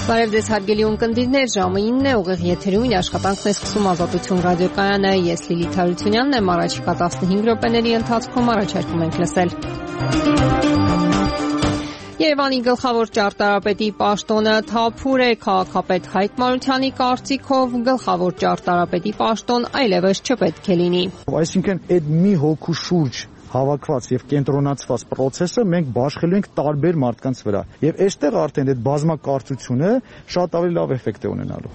Բարև ձեզ հարգելի ունկնդիրներ, ժամը 9 է, ուղիղ եթերում աշխատանքն է սկսում Ազատություն ռադիոկայանը, ես Լիլիթ Հարությունյանն եմ, առաջիկա 15 րոպեների ընթացքում առաջարկում ենք լսել։ Երևանի գլխավոր ճարտարապետի պաշտոնը թափուր է, քաղաքապետ Հայկ Մարությանի կարծիքով գլխավոր ճարտարապետի պաշտոն այլևս չպետք է լինի։ Այսինքն այդ մի հոգու շուրջ հավաքված եւ կենտրոնացված process-ը մենք բաշխելու ենք տարբեր մարդկանց վրա։ Եվ այստեղ արդեն այդ բազմակարծությունը շատ ավելի լավ էֆեկտ է ունենալու։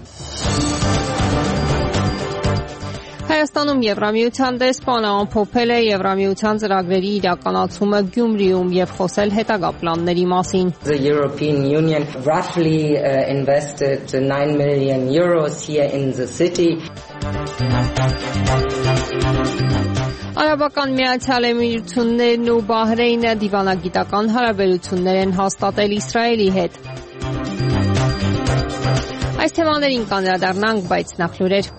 Հայաստանում Եվրամիության դեսպանը ամփոփել է Եվրամիության ծրագրերի իրականացումը Գյումրիում եւ խոսել հետագա պլանների մասին։ The European Union roughly invested 9 million euros here in the city. Արաբական Միացյալ Էմիրություններն ու Բահրեյնը դիվանագիտական հարաբերություններ են հաստատել Իսրայելի հետ։ Այս թեմաներին կանդրադառնանք, բայց նախ լուրեր։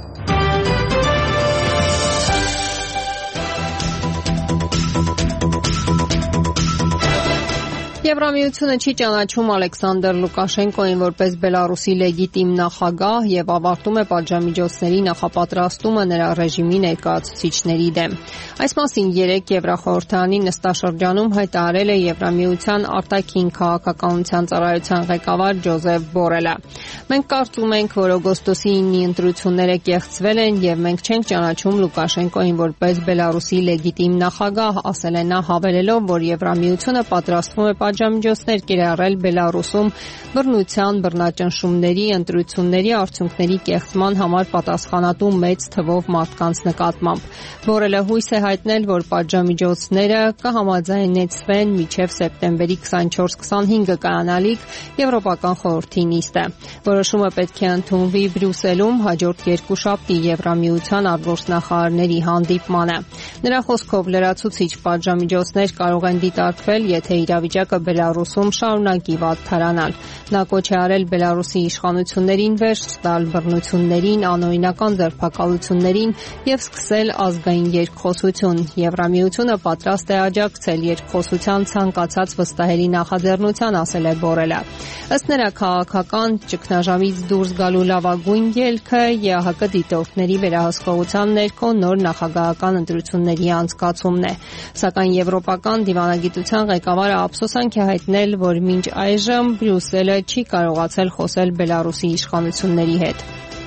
Եվրամիությունը չի ճանաչում Ալեքսանդր Լուկաշենկոին որպես Բելարուսի լեգիտիմ նախագահ եւ ավարտում է պատժամիջոցների նախապատրաստումը նրա ռեժիմի ներկայացուցիչների դեմ։ Այս մասին 3 Եվրախորհրդարանի նստաշրջանում հայտարարել է Եվրամիության արտաքին քաղաքականության ծառայության ղեկավար Ջոզեֆ Բորելը։ Մենք կարծում ենք, որ օգոստոսի 9-ի ընտրությունները կեղծվել են եւ մենք չենք ճանաչում Լուկաշենկոին որպես Բելարուսի լեգիտիմ նախագահ, ասել է նա, հավելելով, որ Եվրամիությունը պատրաստվում է պատժամիջոցներ կիրառել Բելարուսում բռնության, բռնաճնշումների, ընտրությունների արդյունքների կեղծման համար պատասխանատու մեծ թվով մարդկանց նկատմամբ։ Բորելը հույս է հայտնել, որ պատժամիջոցները կհամաձայնեցվեն մինչև սեպտեմբերի 24-25-ը կայանալիք Եվրոպական խորհրդի նիստը։ Որոշումը պետք է ընդունվի Բրյուսելում հաջորդ երկուշաբթի Եվրամիության արտգործնախարարների հանդիպմանը։ Նրա խոսքով լրացուցիչ պատժամիջոցներ կարող են դիտարկվել, եթե իրավիճակը Բելարուսում շարունակի վատթարանալ։ Նա կոչ է արել Բելարուսի իշխանություններին վերջ տալ բռնություններին, անօրինական ձերբակալություններին եւ սկսել ազգային երկխոսություն։ Եվրամիությունը պատրաստ է աջակցել երկխոսության ցանկացած վստահելի նախաձեռնության, ասել է Բորելը։ Ըստ նրա, քաղաքական ճգնաժամից դուրս գալու լավագույն ելքը ԵԱՀԿ դիտորդների վերահսկողության ներքո նոր նախագահական ընտրությունների անցկացումն է։ Սակայն Եվրոպական դիվանագիտության ղեկավարը ափսոսանք է հայտնել, որ մինչ այժմ Բրյուսելը չի կարողացել խոսել Բելարուսի իշխանությունների հետ։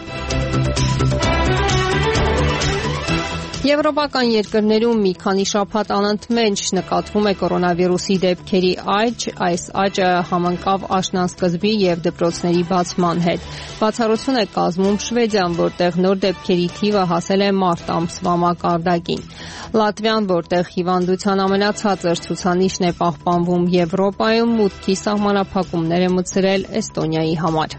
Եվրոպական երկրներում մի քանի շաբաթ անընդմեջ նկատվում է կորոնավիրուսի դեպքերի աճ, այս աճը համընկավ աշնանսկզբի եւ դպրոցների բացման հետ։ Բացառություն է կազմում Շվեդիան, որտեղ նոր դեպքերի թիվը հասել է մարտ ամսվա մակարդակին։ Լատվիան, որտեղ հիվանդության ամենացածր ցուցանիշն է պահպանվում Եվրոպայում, մուտքի սահմանափակումներ է մտցրել Էստոնիայի համար։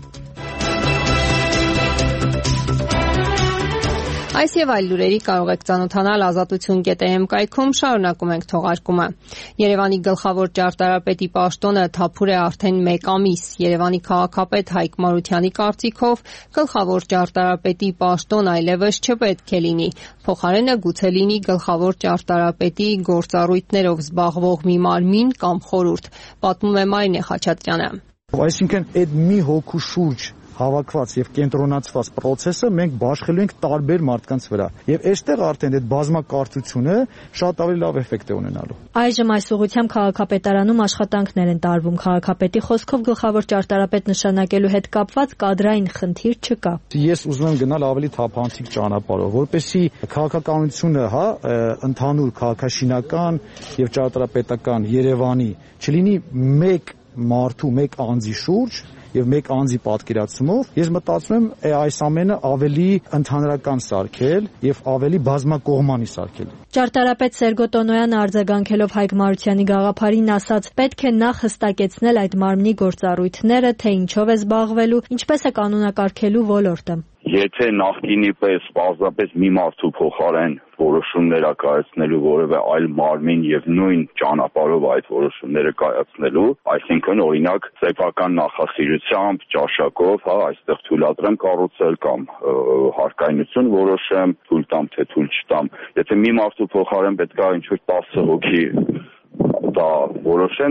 Այս եւ այլ լուրերի կարող եք ծանոթանալ Ազատություն.am կայքում, շարունակում ենք թողարկումը։ Երևանի գլխավոր ճարտարապետի պաշտոնը թափուր է արդեն 1 ամիս։ Երևանի քաղաքապետ Հայկ Մարությանի կարծիքով գլխավոր ճարտարապետի պաշտոն այլևս չպետք է լինի։ Փոխարենը գուցե լինի գլխավոր ճարտարապետի գործառույթներով զբաղվող մի մարմին կամ խորհուրդ, պատմում է Մարինե Խաչատրյանը։ Այսինքն այդ մի հոգու շուրջ հավաքված եւ կենտրոնացված process-ը մենք բաշխելու ենք տարբեր մարդկանց վրա։ Եվ այստեղ արդեն այդ բազմակարծությունը շատ ավելի լավ էֆեկտ է ունենալու։ Այժմ այս ուղղությամբ քաղաքապետարանում աշխատանքներ են տարվում։ Քաղաքապետի խոսքով գլխավոր ճարտարապետ նշանակելու հետ կապված կադրային խնդիր չկա։ Ես ուզում եմ գնալ ավելի թափանցիկ ճանապարհով, որպեսզի քաղաքականությունը, ընդհանուր քաղաքաշինական եւ ճարտարապետական Երևանի չլինի մեկ մարդու, մեկ անձի շուրջ եւ մեկ անձի պատկերացումով, ես մտածում եմ այս ամենը ավելի ընդհանրական սարքել եւ ավելի բազմակողմանի սարքել։ Ճարտարապետ Սերգո Տոնոյանը արձագանքելով Հայկ Մարությանի գաղափարին ասաց. պետք է նախ հստակեցնել այդ մարմնի գործառույթները, թե ինչով է զբաղվելու, ինչպես է կանոնակարգելու ոլորտը։ Եթե նախկինի պես պարզապես մի մարդու փոխարեն որոշումներ կայացնելու որևէ այլ մարմին եւ նույն ճանապարհով այդ որոշումները կայացնելու, այսինքն օրինակ սեփական նախասիրությամբ, ճաշակով, այստեղ թույլատրեմ կառուցել կամ հարկայնություն որոշեմ, թույլ տամ թե թույլ չտամ։ Եթե մի մարդու փոխարեն պետք է ինչ-որ 10 հոգի դա որոշեն,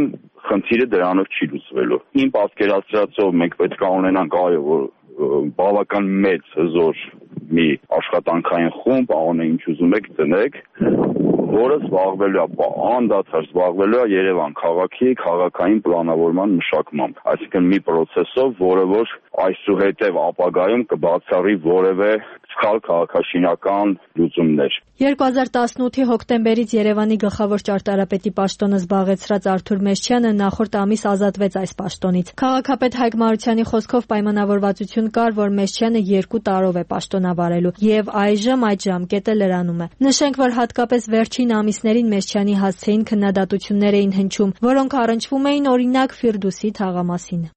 խնդիրը դրանով չի լուծվելու։ Իմ պատկերացրածով մենք պետք է ունենանք որ բավական մեծ հզոր մի աշխատանքային խումբ, անե ինչ ուզում եք դնեք, որը զբաղվելու է անդադար զբաղվելու է Երևան քաղաքի քաղաքային պլանավորման մշակմամբ, այսինքն մի process-ով, որը որ այսուհետև ապագայում կբացառի որևէ սխալ քաղաքաշինական լուծումներ։ 2018-ի հոկտեմբերից Երևանի գլխավոր ճարտարապետի պաշտոնը զբաղեցրած Արթուր Մեշչյանը նախորդ ամիս ազատվեց այս պաշտոնից։ Քաղաքապետ Հայկ Մարությանի խոսքով պայմանավորվածություն կար, որ Մեշչյանը 2 տարով է պաշտոնավարելու, եւ այժմ այդ ժամկետը լրանում է։ Նշենք, որ հատկապես վերջին ամիսներին Մեշչյանի հասցեին քննադատություններ էին հնչում, որոնք առնչվում էին օրինակ Ֆիրդուսի թաղամասին։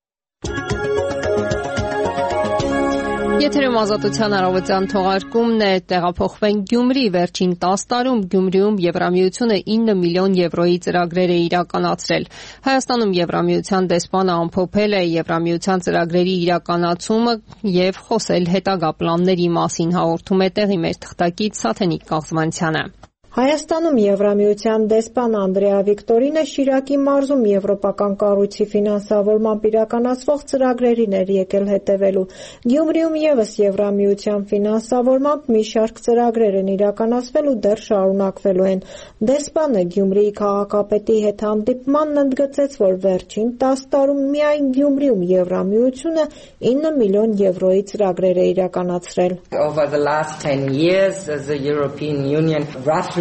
Եթերում Ազատության առավոտյան թողարկումն է, տեղափոխվենք Գյումրի։ Վերջին 10 տարում Գյումրիում Եվրամիությունը 9 միլիոն եվրոյի ծրագրեր է իրականացրել։ Հայաստանում Եվրամիության դեսպանը ամփոփել է Եվրամիության ծրագրերի իրականացումը եւ խոսել հետագա պլանների մասին, հաղորդում է տեղի մեր թղթակից Սաթենիկ Կաղզմանցյանը։ Հայաստանում Եվրամիության դեսպան Անդրեա Վիկտորինը Շիրակի մարզում եվրոպական կառույցի ֆինանսավորմամբ իրականացվող ծրագրերին էր եկել հետևելու։ Գյումրիում եւս Եվրամիության ֆինանսավորմամբ մի շարք ծրագրեր են իրականացվել ու դեռ շարունակվելու են։ Դեսպանը Գյումրիի քաղաքապետի հետ հանդիպմանն ընդգծեց, որ վերջին 10 տարում միայն Գյումրիում Եվրամիությունը 9 միլիոն եվրոյի ծրագրեր է իրականացրել։ Over the last 10 years, the European Union roughly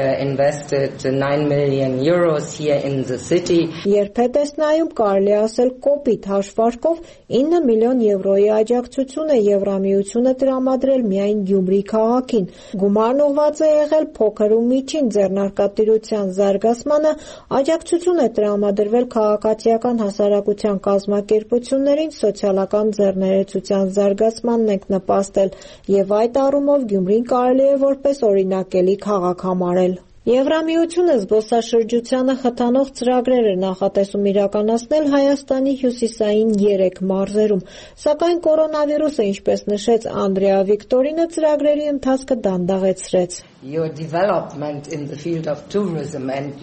invested 9 million euros here in the city. Երբ հետեսնայում կարելի ասել կոպիտ հաշվարկով 9 միլիոն եվրոյի աջակցություն է Եվրամիությունը տրամադրել միայն Գյումրի քաղաքին։ Գումարն ուղղված է եղել փոքր ու միջին ձեռնարկատիրության զարգացմանը, աջակցություն է տրամադրվել քաղաքացիական հասարակության կազմակերպություններին, սոցիալական ձեռներեցության զարգացմանն ենք նպաստել եւ այդ առումով Գյումրին կարելի է որպես օրինակելի քաղաք համարել։ Եվրամիությունը զբոսաշրջությանը խթանող ծրագրեր է նախատեսում իրականացնել Հայաստանի հյուսիսային 3 մարզերում, սակայն կորոնավիրուսը, ինչպես նշեց Անդրեա Վիկտորինը, ծրագրերի ընթացքը դանդաղեցրեց։ Your development in the field of tourism and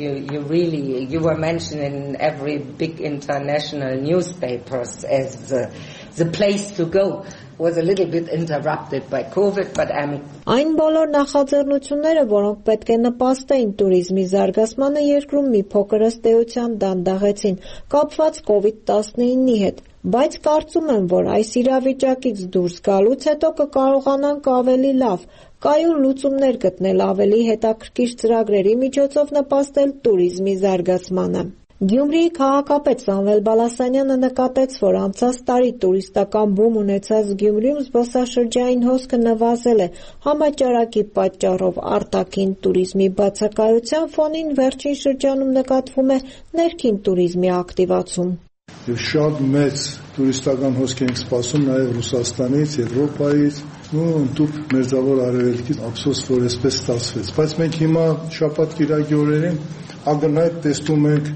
you were mentioned in every big international newspapers as the place to go. Was a little bit interrupted by COVID, but Այն բոլոր նախաձեռնությունները, որոնք պետք է նպաստեին туриզմի զարգացմանը երկրում մի փոքր ըստ էության դանդաղեցին, կապված COVID-19-ի հետ, բայց կարծում եմ, որ այս իրավիճակից դուրս գալուց հետո կկարողանանք ավելի լավ, կայուն լուծումներ գտնել ավելի հետաքրքիր ծրագրերի միջոցով նպաստել туриզմի զարգացմանը։ Գյումրիի քաղաքապետ Սամվել Բալասանյանը նկատեց, որ անցած տարի տուրիստական բում ունեցած Գյումրիում զբոսաշրջային հոսքը նվազել է համաճարակի պատճառով, արտաքին туриզմի բացակայության ֆոնին վերջին շրջանում նկատվում է ներքին туриզմի ակտիվացում։ Եվ շատ մեծ տուրիստական հոսք ենք սպասում նաև Ռուսաստանից, Եվրոպայից, ու ընդհուպ Մերձավոր Արևելքից, ափսոս, որ այսպես ստացվեց։ Բայց մենք հիմա շաբաթ-կիրակի օրերին ակնհայտ տեսնում ենք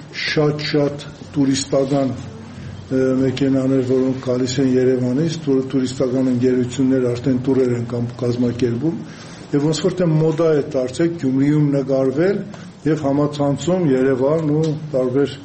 շատ տուրիստական մեքենաներ, որոնք գալիս են Երևանից, տուրիստական ընկերություններ արդեն տուրեր են կազմակերպում, եւ ոնց որ թե մոդա է դարձել Գյումրիում նկարվել եւ համացանցում Երևան ու տարբեր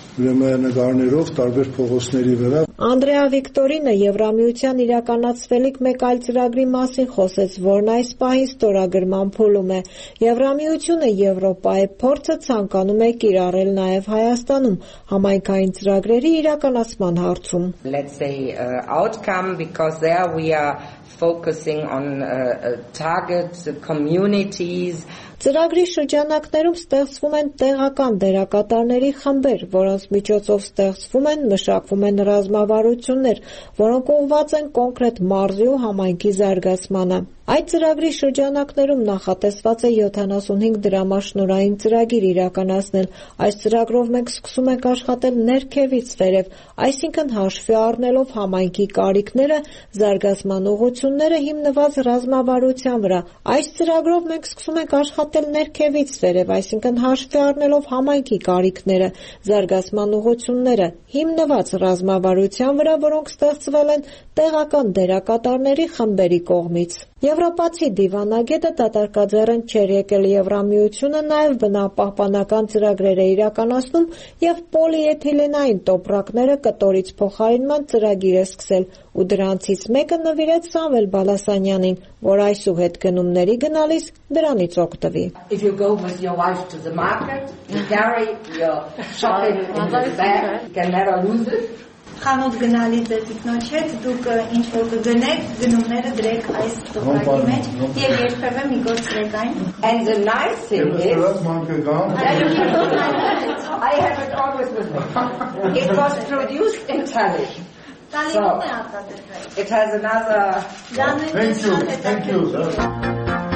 նկարներով տարբեր փողոցների վրա։ Անդրեա Վիկտորինը Եվրամիության իրականացվելիք մեկ այլ ծրագրի մասին խոսեց, որն այս պահին ստորագրման փուլում է։ Եվրամիությունը Եվրոպայի փորձը ցանկանում է կիրառել նաև Հայաստանում համայնքային ծրագրերի իրականացման հարցում։ Let's say outcome, because there we are focusing on target communities. Ծրագրի շրջանակներում ստեղծվում են տեղական դերակատարների խմբեր, որոնց միջոցով ստեղծվում են, մշակվում են ռազմավարություններ, որոնք ուղղված են կոնկրետ մարզի ու համայնքի զարգացմանը։ Այդ ծրագրի շրջանակներում նախատեսված է 75 դրամաշնորհային ծրագիր իրականացնել։ Այս ծրագրով մենք սկսում ենք աշխատել ներքևից վերև, այսինքն հաշվի առնելով համայնքի կարիքները, զարգացման ուղղությունները հիմնված ռազմավարության վրա։ Այս ծրագրով մենք սկսում ենք աշխատել ներքևից վերև, այսինքն հաշվի առնելով համայնքի կարիքները, զարգացման ուղղությունները, հիմնված ռազմավարության կայունության վրա, որոնք ստեղծվել են տեղական դերակատարների խմբերի կողմից։ Եվրոպացի դիվանագետը դատարկաձեռն չէր եկել Եվրամիությունը նաև բնապահպանական ծրագրեր է իրականացնում և պոլիէթիլենային տոպրակները կտորից փոխարինման ծրագիր է սկսել ու դրանցից մեկը նվիրեց Սամվել Բալասանյանին, որ այսուհետ գնումների գնալիս դրանից օգտվի։ If you go with your wife to the market, you carry your shopping in the bag, you can never lose it. Խանութ գնալից ձեզիկնոջ հետ դուք ինչ որ կգնեք, գնումները դրեք այս տոպրակի մեջ և երբևէ մի գործրեք այն։ And the nice thing is, I have it always with me. It was produced in Tallinn. So, it has another... Thank you.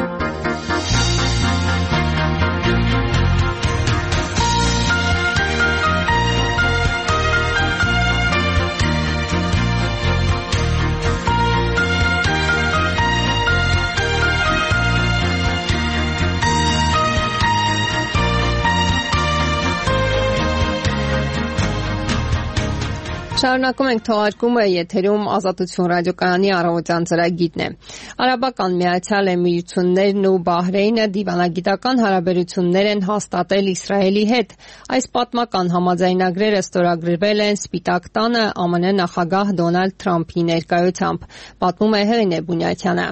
Շարունակում ենք թողարկումը, եթերում Ազատություն ռադիոկայանի առավոտյան ծրագիրն է։ Արաբական Միացյալ Էմիրություններն ու Բահրեյնը դիվանագիտական հարաբերություններ են հաստատել Իսրայելի հետ։ Այս պատմական համաձայնագրերը ստորագրվել են Սպիտակ տանը ԱՄՆ նախագահ Դոնալդ Թրամփի ներկայությամբ։ Պատմում է Հեղինե Բունյաթյանը։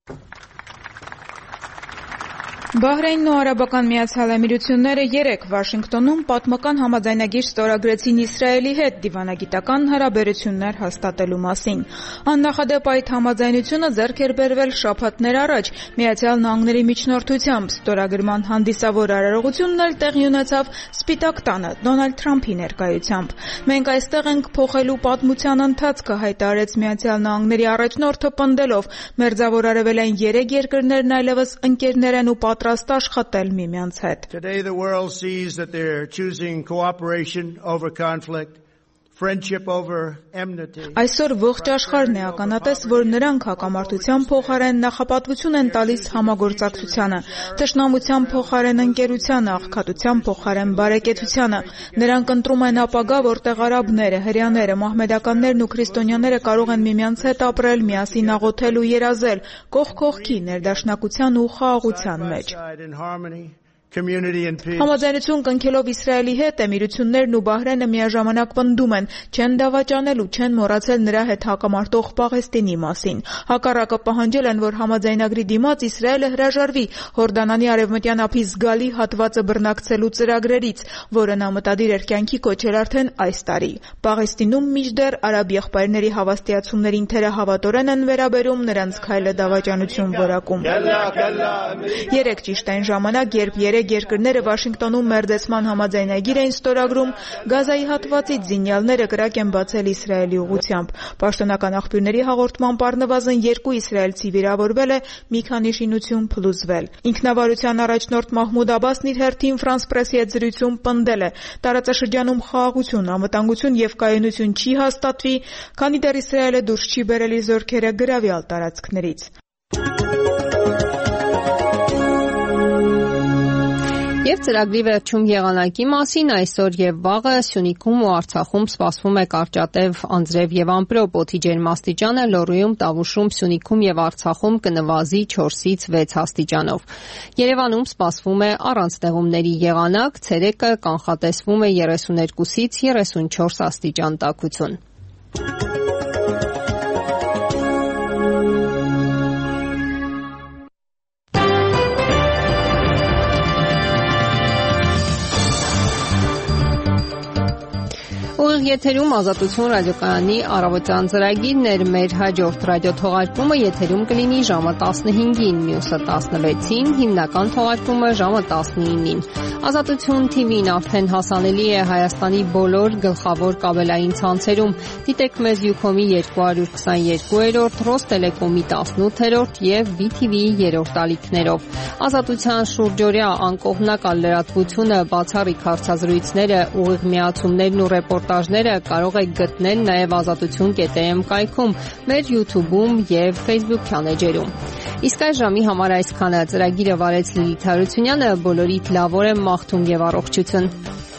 Բահրեյնն ու Արաբական Միացյալ Էմիրությունները երեկ Վաշինգտոնում պատմական համաձայնագիր ստորագրեցին Իսրայելի հետ դիվանագիտական հարաբերություններ հաստատելու մասին։ Աննախադեպ այդ համաձայնությունը ձեռք էր բերվել շաբաթներ առաջ Միացյալ Նահանգների միջնորդությամբ։ Ստորագրման հանդիսավոր արարողությունն էլ տեղի ունեցավ Սպիտակ տանը Դոնալդ Թրամփի ներկայությամբ։ Մենք այստեղ ենք փոխելու պատմության ընթացքը, հայտարարեց Միացյալ Նահանգների առաջնորդը պնդելով. մերձավոր արևելային 3 երկրներն այլևս ընկերներ են ու պատրաստ աշխատել միմյանց հետ։ Today the world sees that they're choosing cooperation over conflict, friendship over enmity. Այսօր ողջ աշխարհն է ականատես, որ նրանք հակամարտության փոխարեն նախապատվություն են տալիս համագործակցությանը, թշնամության փոխարեն ընկերությանը, աղքատության փոխարեն բարեկեցությանը։ Նրանք ընտրում են ապագա, որտեղ արաբները, հրեաները, մահմեդականներն ու քրիստոնյաները կարող են միմյանց հետ ապրել, միասին աղոթել ու երազել, կողք կողքի ներդաշնակության ու խաղաղության մեջ։ Համաձայնություն կնքելով Իսրայելի հետ Էմիրություններն ու Բահրեյնը միաժամանակ պնդում են, չեն դավաճանել ու չեն մոռացել նրա հետ հակամարտող Պաղեստինի մասին։ Հակառակը պահանջել են, որ համաձայնագրի դիմաց Իսրայելը հրաժարվի Հորդանանի արևմտյան ափի զգալի հատվածը բռնակցելու ծրագրերից, որը նա մտադիր էր կյանքի կոչել արդեն այս տարի։ Պաղեստինում մինչդեռ արաբ եղբայրների հավաստիացումներին թերահավատորեն են վերաբերում, նրանց քայլը դավաճանություն որակում։ Երեք ճիշտ այն ժամանակ, երբ երկրները Վաշինգտոնում մերձեցման համաձայնագիր էին ստորագրում, Գազայի հատվածից զինյալները կրակ են բացել Իսրայելի ուղղությամբ։ Պաշտոնական աղբյուրների հաղորդմամբ առնվազն 2 իսրայելցի վիրավորվել է, մի քանի շինություն փլուզվել։ Ինքնավարության առաջնորդ Մահմուդ Աբասն իր հերթին Ֆրանս Պրեսի հետ զրույցում պնդել է. տարածաշրջանում խաղաղություն, անվտանգություն եւ կայունություն չի հաստատվի, քանի դեռ Իսրայելը դուրս չի բերել իր զորքերը գրավյալ տարածքներից։ Եվ ծրագրի վերջում եղանակի մասին այսօր եւ վաղը Սյունիքում ու Արցախում սպասվում է կարճատև անձրև եւ ամպրոպ, օդի ջերմաստիճանը Լոռիում, Տավուշում, Սյունիքում եւ Արցախում կնվազի 4-ից 6 աստիճանով։ Երևանում սպասվում է առանց ձեղումների եղանակ, ցերեկը կանխատեսվում է 32-ից 34 աստիճան տաքություն։ Ուղիղ եթերում Ազատություն ռադիոկայանի առավոտյան ծրագիրն էր։ Մեր հաջորդ ռադիոթողարկումը եթերում կլինի ժամը 15-ին, մյուսը 16-ին, հիմնական թողարկումը ժամը 19-ին։ Ազատություն TV-ն արդեն հասանելի է Հայաստանի բոլոր գլխավոր կաբելային ցանցերում։ Դիտեք մեզ Ucom-ի 222-րդ, Ռոստելեկոմի 18-րդ եւ BTV-ի 3-րդ ալիքներով։ Ազատության շուրջօրյա անկողմնակալ լրատվությունը, բացառիկ հարցազրույցները, ուղիղ միացումներն ու ռեպորտաժները կարող եք գտնել նաև azatutun.am կայքում, մեր YouTube-ում եւ Facebook-յան էջերում։ Իսկ այս ժամի համար այսքանը։ Ծրագիրը վարեց Լիլիթ Հարությունյանը, բոլորիդ լավ օր եմ մաղթում եւ առողջություն։